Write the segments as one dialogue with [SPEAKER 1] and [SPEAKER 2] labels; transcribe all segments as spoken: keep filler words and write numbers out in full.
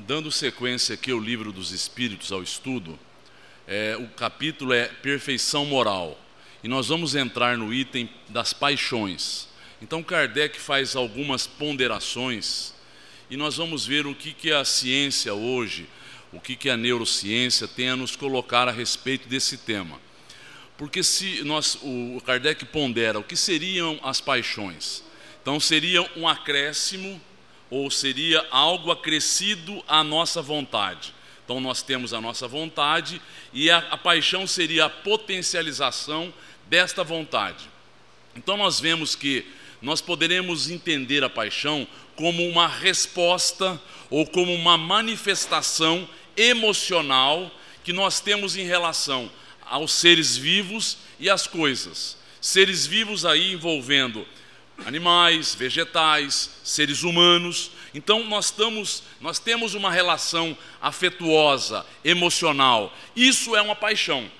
[SPEAKER 1] Dando sequência aqui ao Livro dos Espíritos, ao estudo, é, o capítulo é Perfeição Moral. E nós vamos entrar no item das paixões. Então Kardec faz algumas ponderações e nós vamos ver o que, que a ciência hoje, o que, que a neurociência tem a nos colocar a respeito desse tema. Porque se nós, o Kardec pondera o que seriam as paixões. Então seria um acréscimo ou seria algo acrescido à nossa vontade. Então nós temos a nossa vontade e a, a paixão seria a potencialização desta vontade. Então nós vemos que nós poderemos entender a paixão como uma resposta ou como uma manifestação emocional que nós temos em relação aos seres vivos e às coisas. Seres vivos aí envolvendo animais, vegetais, seres humanos. Então nós, estamos, nós temos uma relação afetuosa, emocional. Isso é uma paixão.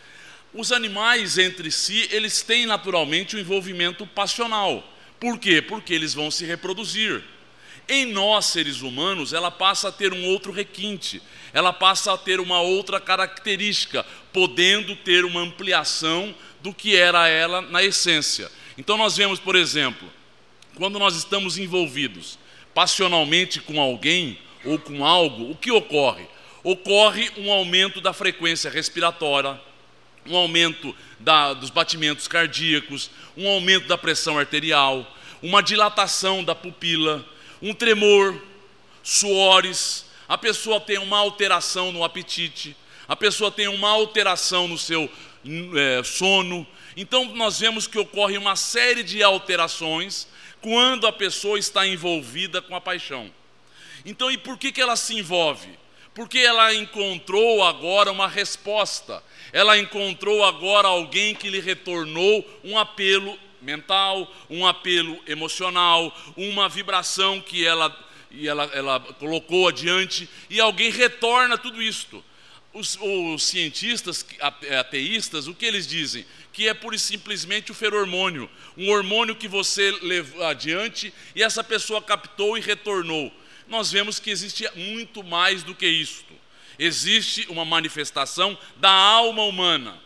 [SPEAKER 1] Os animais entre si, eles têm naturalmente um envolvimento passional. Por quê? Porque eles vão se reproduzir. Em nós, seres humanos, ela passa a ter um outro requinte. Ela passa a ter uma outra característica, podendo ter uma ampliação do que era ela na essência. Então nós vemos, por exemplo, quando nós estamos envolvidos passionalmente com alguém ou com algo, o que ocorre? Ocorre um aumento da frequência respiratória, um aumento da, dos batimentos cardíacos, um aumento da pressão arterial, uma dilatação da pupila, um tremor, suores, a pessoa tem uma alteração no apetite, a pessoa tem uma alteração no seu é, sono. Então nós vemos que ocorre uma série de alterações quando a pessoa está envolvida com a paixão. Então, e por que que ela se envolve? Porque ela encontrou agora uma resposta, ela encontrou agora alguém que lhe retornou um apelo mental, um apelo emocional, uma vibração que ela, e ela, ela colocou adiante, e alguém retorna tudo isto. Os, os cientistas ateístas, o que eles dizem? Que é pura e simplesmente o feromônio, um hormônio que você levou adiante e essa pessoa captou e retornou. Nós vemos que existe muito mais do que isto. Existe uma manifestação da alma humana,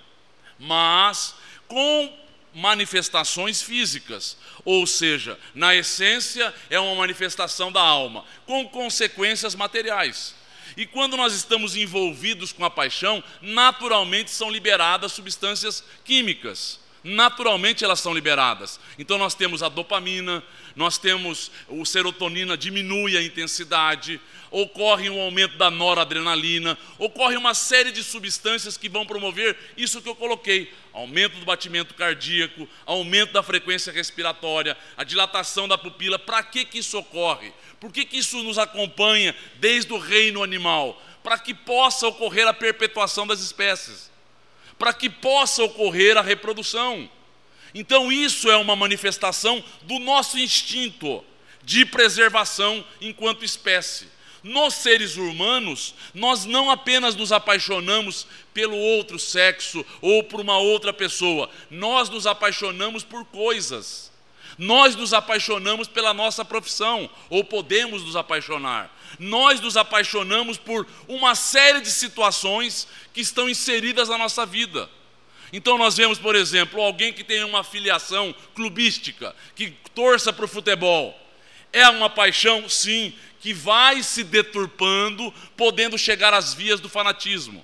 [SPEAKER 1] mas com manifestações físicas, ou seja, na essência é uma manifestação da alma, com consequências materiais. E quando nós estamos envolvidos com a paixão, naturalmente são liberadas substâncias químicas. Naturalmente elas são liberadas. Então nós temos a dopamina, nós temos o serotonina, diminui a intensidade, ocorre um aumento da noradrenalina, ocorre uma série de substâncias que vão promover isso que eu coloquei. Aumento do batimento cardíaco, aumento da frequência respiratória, a dilatação da pupila. Para que que isso ocorre? Por que que isso nos acompanha desde o reino animal? Para que possa ocorrer a perpetuação das espécies, para que possa ocorrer a reprodução. Então isso é uma manifestação do nosso instinto de preservação enquanto espécie. Nos seres humanos, nós não apenas nos apaixonamos pelo outro sexo ou por uma outra pessoa, nós nos apaixonamos por coisas. Nós nos apaixonamos pela nossa profissão, ou podemos nos apaixonar. Nós nos apaixonamos por uma série de situações que estão inseridas na nossa vida. Então nós vemos, por exemplo, alguém que tem uma filiação clubística, que torça para o futebol. É uma paixão, sim, que vai se deturpando, podendo chegar às vias do fanatismo.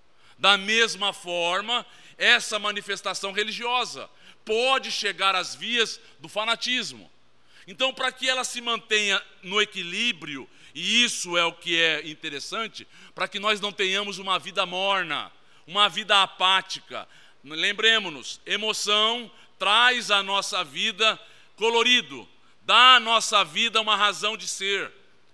[SPEAKER 1] Da mesma forma, essa manifestação religiosa pode chegar às vias do fanatismo. Então, para que ela se mantenha no equilíbrio, e isso é o que é interessante, para que nós não tenhamos uma vida morna, uma vida apática. Lembremos-nos, emoção traz à nossa vida colorido, dá à nossa vida uma razão de ser.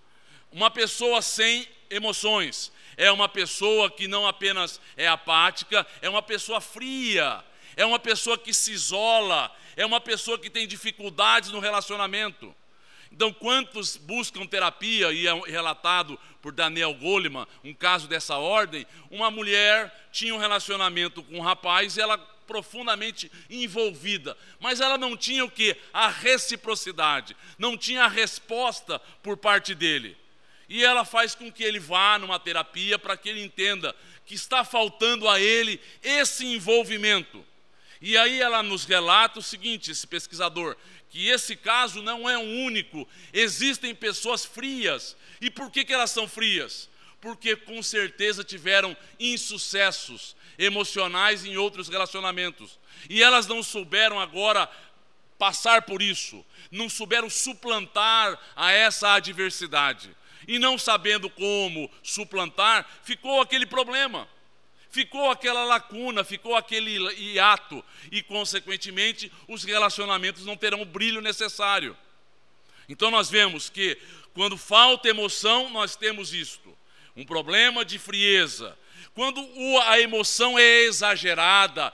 [SPEAKER 1] Uma pessoa sem emoções é uma pessoa que não apenas é apática, é uma pessoa fria, é uma pessoa que se isola, é uma pessoa que tem dificuldades no relacionamento. Então, quantos buscam terapia, e é relatado por Daniel Goleman, um caso dessa ordem, uma mulher tinha um relacionamento com um rapaz e ela profundamente envolvida, mas ela não tinha o quê? A reciprocidade, não tinha a resposta por parte dele. E ela faz com que ele vá numa terapia para que ele entenda que está faltando a ele esse envolvimento. E aí ela nos relata o seguinte, esse pesquisador, que esse caso não é um único, existem pessoas frias. E por que que elas são frias? Porque com certeza tiveram insucessos emocionais em outros relacionamentos. E elas não souberam agora passar por isso, não souberam suplantar a essa adversidade. E não sabendo como suplantar, ficou aquele problema, ficou aquela lacuna, ficou aquele hiato, e consequentemente os relacionamentos não terão o brilho necessário. Então nós vemos que quando falta emoção, nós temos isto, um problema de frieza. Quando a emoção é exagerada,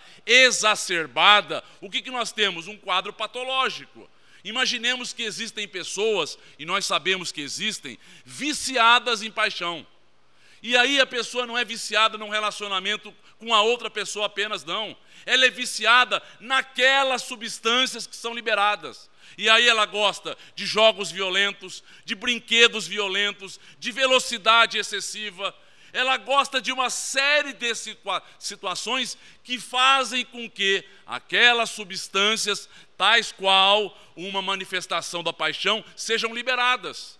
[SPEAKER 1] exacerbada, o que que nós temos? Um quadro patológico. Imaginemos que existem pessoas, e nós sabemos que existem, viciadas em paixão. E aí a pessoa não é viciada num relacionamento com a outra pessoa apenas, não. Ela é viciada naquelas substâncias que são liberadas. E aí ela gosta de jogos violentos, de brinquedos violentos, de velocidade excessiva. Ela gosta de uma série de situações que fazem com que aquelas substâncias, tais qual uma manifestação da paixão, sejam liberadas.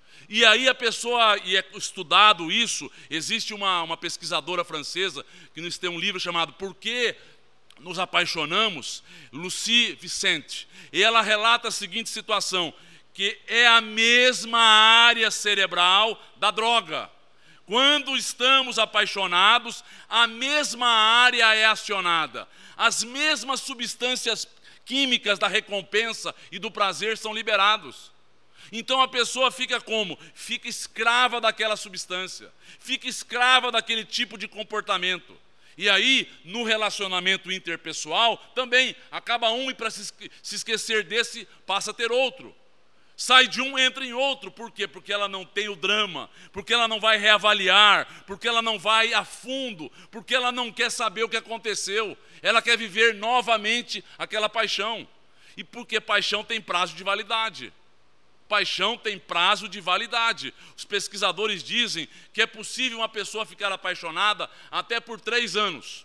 [SPEAKER 1] E aí a pessoa, e é estudado isso, existe uma, uma pesquisadora francesa que nos tem um livro chamado Por que nos apaixonamos, Lucie Vicente, e ela relata a seguinte situação, que é a mesma área cerebral da droga. Quando estamos apaixonados, a mesma área é acionada. As mesmas substâncias químicas da recompensa e do prazer são liberados. Então a pessoa fica como? Fica escrava daquela substância. Fica escrava daquele tipo de comportamento. E aí, no relacionamento interpessoal, também acaba um e para se esquecer desse, passa a ter outro. Sai de um, entra em outro. Por quê? Porque ela não tem o drama, porque ela não vai reavaliar, porque ela não vai a fundo, porque ela não quer saber o que aconteceu. Ela quer viver novamente aquela paixão. E porque paixão tem prazo de validade. Paixão tem prazo de validade. Os pesquisadores dizem que é possível uma pessoa ficar apaixonada até por três anos.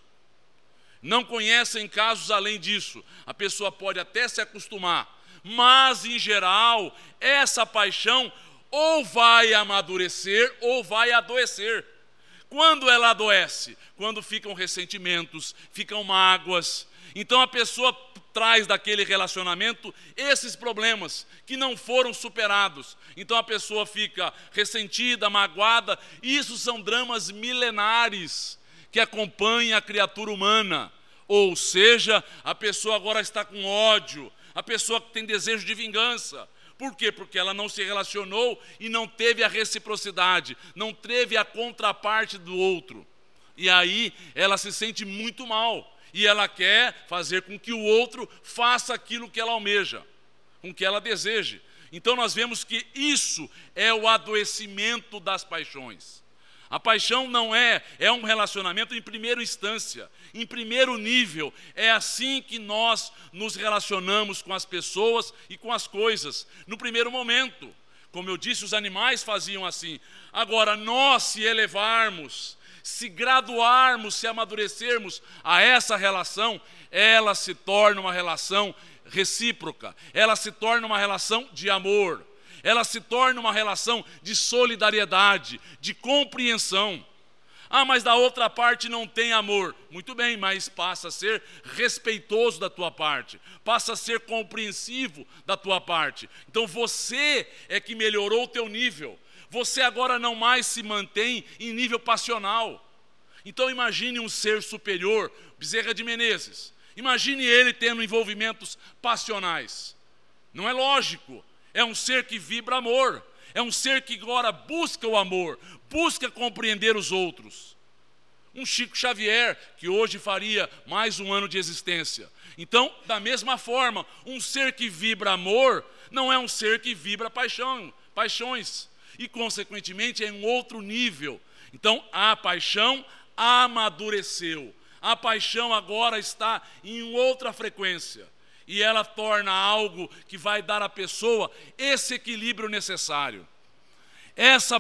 [SPEAKER 1] Não conhecem casos além disso. A pessoa pode até se acostumar. Mas, em geral, essa paixão ou vai amadurecer ou vai adoecer. Quando ela adoece? Quando ficam ressentimentos, ficam mágoas. Então a pessoa traz daquele relacionamento esses problemas que não foram superados. Então a pessoa fica ressentida, magoada. Isso são dramas milenares que acompanham a criatura humana. Ou seja, a pessoa agora está com ódio. A pessoa que tem desejo de vingança. Por quê? Porque ela não se relacionou e não teve a reciprocidade, não teve a contraparte do outro. E aí ela se sente muito mal. E ela quer fazer com que o outro faça aquilo que ela almeja, com que ela deseje. Então nós vemos que isso é o adoecimento das paixões. A paixão não é, é um relacionamento em primeira instância, em primeiro nível. É assim que nós nos relacionamos com as pessoas e com as coisas, no primeiro momento. Como eu disse, os animais faziam assim. Agora, nós se elevarmos, se graduarmos, se amadurecermos a essa relação, ela se torna uma relação recíproca, ela se torna uma relação de amor. Ela se torna uma relação de solidariedade, de compreensão. Ah, mas da outra parte não tem amor. Muito bem, mas passa a ser respeitoso da tua parte. Passa a ser compreensivo da tua parte. Então você é que melhorou o teu nível. Você agora não mais se mantém em nível passional. Então imagine um ser superior, Bezerra de Menezes. Imagine ele tendo envolvimentos passionais. Não é lógico. É um ser que vibra amor, é um ser que agora busca o amor, busca compreender os outros. Um Chico Xavier, que hoje faria mais um ano de existência. Então, da mesma forma, um ser que vibra amor, não é um ser que vibra paixão, paixões. E, consequentemente, é um outro nível. Então, a paixão amadureceu. A paixão agora está em outra frequência. E ela torna algo que vai dar à pessoa esse equilíbrio necessário. Essa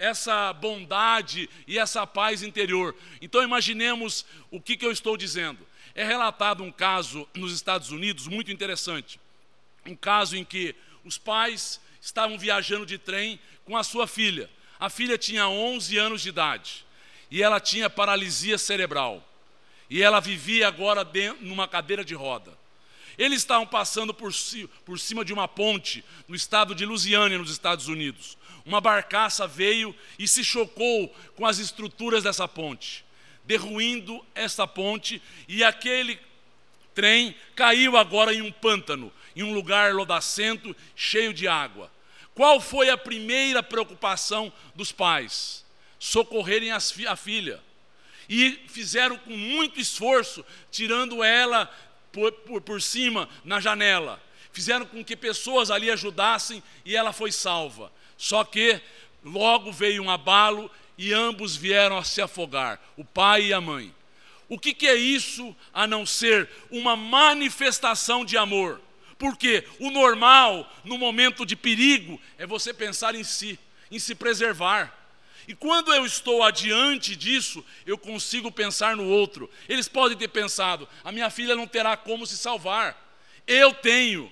[SPEAKER 1] essa bondade e essa paz interior. Então imaginemos o que, que eu estou dizendo. É relatado um caso nos Estados Unidos muito interessante. Um caso em que os pais estavam viajando de trem com a sua filha. A filha tinha onze anos de idade e ela tinha paralisia cerebral. E ela vivia agora dentro, numa cadeira de roda. Eles estavam passando por, por cima de uma ponte no estado de Louisiana, nos Estados Unidos. Uma barcaça veio e se chocou com as estruturas dessa ponte, derruindo essa ponte, e aquele trem caiu agora em um pântano, em um lugar lodacento, cheio de água. Qual foi a primeira preocupação dos pais? Socorrerem a filha. E fizeram com muito esforço, tirando ela por, por, por cima na janela. Fizeram com que pessoas ali ajudassem e ela foi salva. Só que logo veio um abalo e ambos vieram a se afogar, o pai e a mãe. O que, que é isso a não ser uma manifestação de amor? Porque o normal, no momento de perigo, é você pensar em si, em se preservar. E quando eu estou adiante disso, eu consigo pensar no outro. Eles podem ter pensado, a minha filha não terá como se salvar. Eu tenho,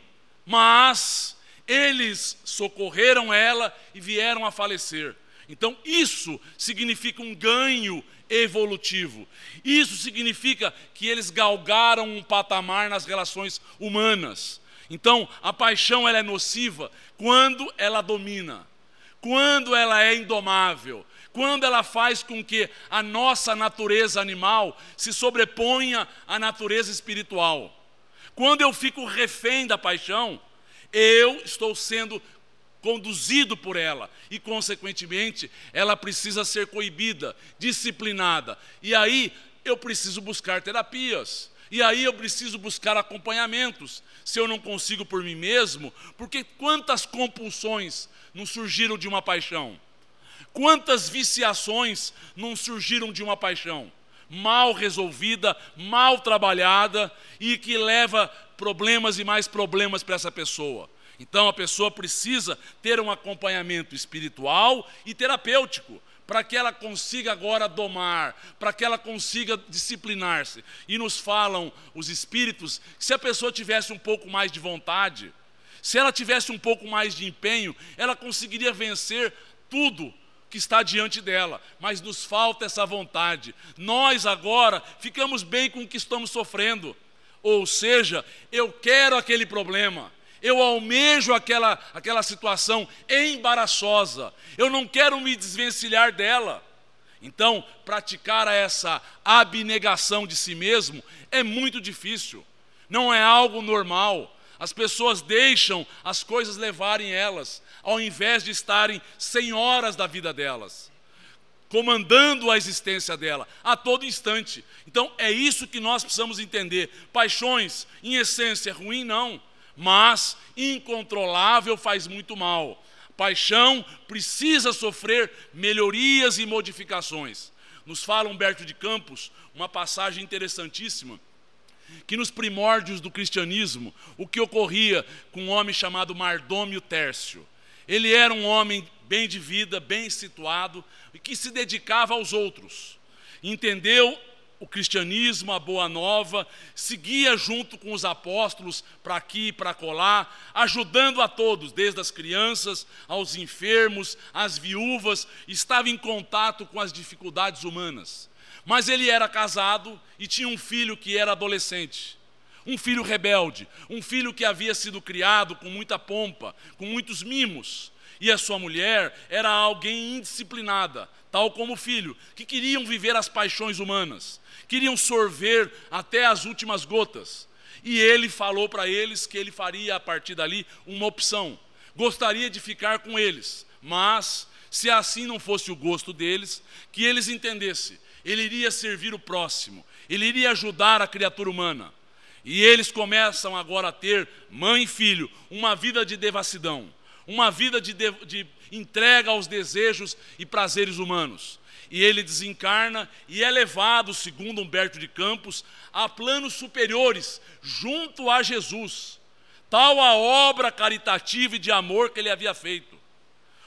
[SPEAKER 1] mas eles socorreram ela e vieram a falecer. Então isso significa um ganho evolutivo. Isso significa que eles galgaram um patamar nas relações humanas. Então a paixão ela é nociva quando ela domina. Quando ela é indomável, quando ela faz com que a nossa natureza animal se sobreponha à natureza espiritual. Quando eu fico refém da paixão, eu estou sendo conduzido por ela e, consequentemente, ela precisa ser coibida, disciplinada. E aí eu preciso buscar terapias. E aí eu preciso buscar acompanhamentos. Se eu não consigo por mim mesmo, porque quantas compulsões não surgiram de uma paixão? Quantas viciações não surgiram de uma paixão? Mal resolvida, mal trabalhada e que leva problemas e mais problemas para essa pessoa. Então a pessoa precisa ter um acompanhamento espiritual e terapêutico para que ela consiga agora domar, para que ela consiga disciplinar-se. E nos falam os espíritos que se a pessoa tivesse um pouco mais de vontade, se ela tivesse um pouco mais de empenho, ela conseguiria vencer tudo que está diante dela, mas nos falta essa vontade. Nós agora ficamos bem com o que estamos sofrendo, ou seja, eu quero aquele problema, eu almejo aquela, aquela situação embaraçosa, eu não quero me desvencilhar dela. Então, praticar essa abnegação de si mesmo é muito difícil, não é algo normal. As pessoas deixam as coisas levarem elas, ao invés de estarem senhoras da vida delas, comandando a existência dela a todo instante. Então é isso que nós precisamos entender. Paixões, em essência, ruim não, mas incontrolável faz muito mal. Paixão precisa sofrer melhorias e modificações. Nos fala Humberto de Campos uma passagem interessantíssima, que nos primórdios do cristianismo, o que ocorria com um homem chamado Mardômio Tércio. Ele era um homem bem de vida, bem situado, e que se dedicava aos outros. Entendeu o cristianismo, a boa nova, seguia junto com os apóstolos para aqui e para acolá, ajudando a todos, desde as crianças aos enfermos, às viúvas, estava em contato com as dificuldades humanas. Mas ele era casado e tinha um filho que era adolescente, um filho rebelde, um filho que havia sido criado com muita pompa, com muitos mimos. E a sua mulher era alguém indisciplinada, tal como o filho, que queriam viver as paixões humanas, queriam sorver até as últimas gotas. E ele falou para eles que ele faria a partir dali uma opção, gostaria de ficar com eles, mas se assim não fosse o gosto deles, que eles entendessem, ele iria servir o próximo, ele iria ajudar a criatura humana. E eles começam agora a ter, mãe e filho, uma vida de devassidão, uma vida de, de, de entrega aos desejos e prazeres humanos. E ele desencarna e é levado, segundo Humberto de Campos, a planos superiores, junto a Jesus, tal a obra caritativa e de amor que ele havia feito.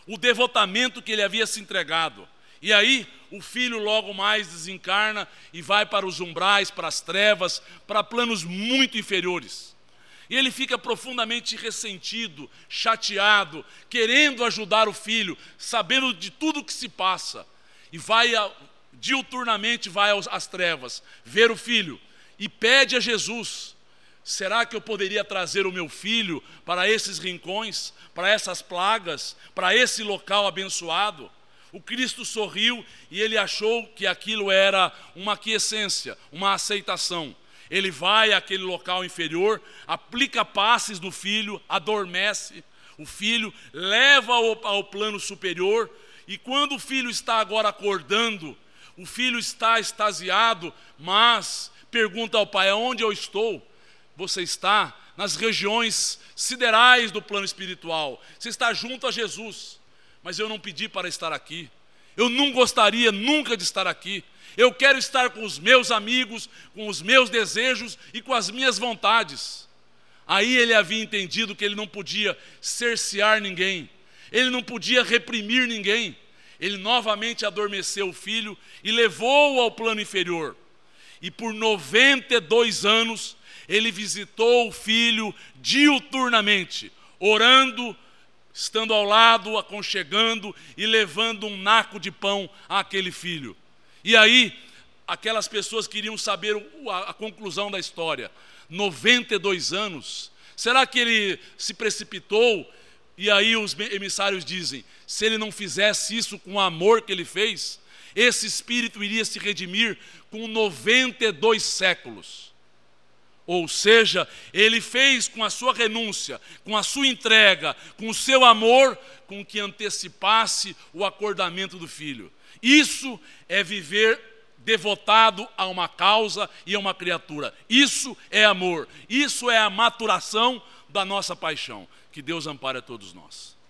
[SPEAKER 1] o devotamento que ele havia se entregado. E aí o filho logo mais desencarna e vai para os umbrais, para as trevas, para planos muito inferiores. E ele fica profundamente ressentido, chateado, querendo ajudar o filho, sabendo de tudo que se passa. E vai, a, diuturnamente vai aos, às trevas, ver o filho e pede a Jesus: será que eu poderia trazer o meu filho para esses rincões, para essas plagas, para esse local abençoado? O Cristo sorriu e ele achou que aquilo era uma aquiescência, uma aceitação. Ele vai àquele local inferior, aplica passes no filho, adormece o filho, leva ao, ao plano superior, e quando o filho está agora acordando, o filho está extasiado, mas pergunta ao pai: aonde eu estou? Você está nas regiões siderais do plano espiritual, você está junto a Jesus. Mas eu não pedi para estar aqui, eu não gostaria nunca de estar aqui. Eu quero estar com os meus amigos, com os meus desejos e com as minhas vontades. Aí ele havia entendido que ele não podia cercear ninguém, ele não podia reprimir ninguém. Ele novamente adormeceu o filho e levou-o ao plano inferior. E por noventa e dois anos ele visitou o filho diuturnamente, orando, estando ao lado, aconchegando e levando um naco de pão àquele filho. E aí, aquelas pessoas queriam saber a, a conclusão da história. noventa e dois anos, será que ele se precipitou? E aí os emissários dizem: se ele não fizesse isso com o amor que ele fez, esse espírito iria se redimir com noventa e dois séculos. Ou seja, ele fez com a sua renúncia, com a sua entrega, com o seu amor, com que antecipasse o acordamento do filho. Isso é viver devotado a uma causa e a uma criatura. Isso é amor. Isso é a maturação da nossa paixão. Que Deus ampare a todos nós.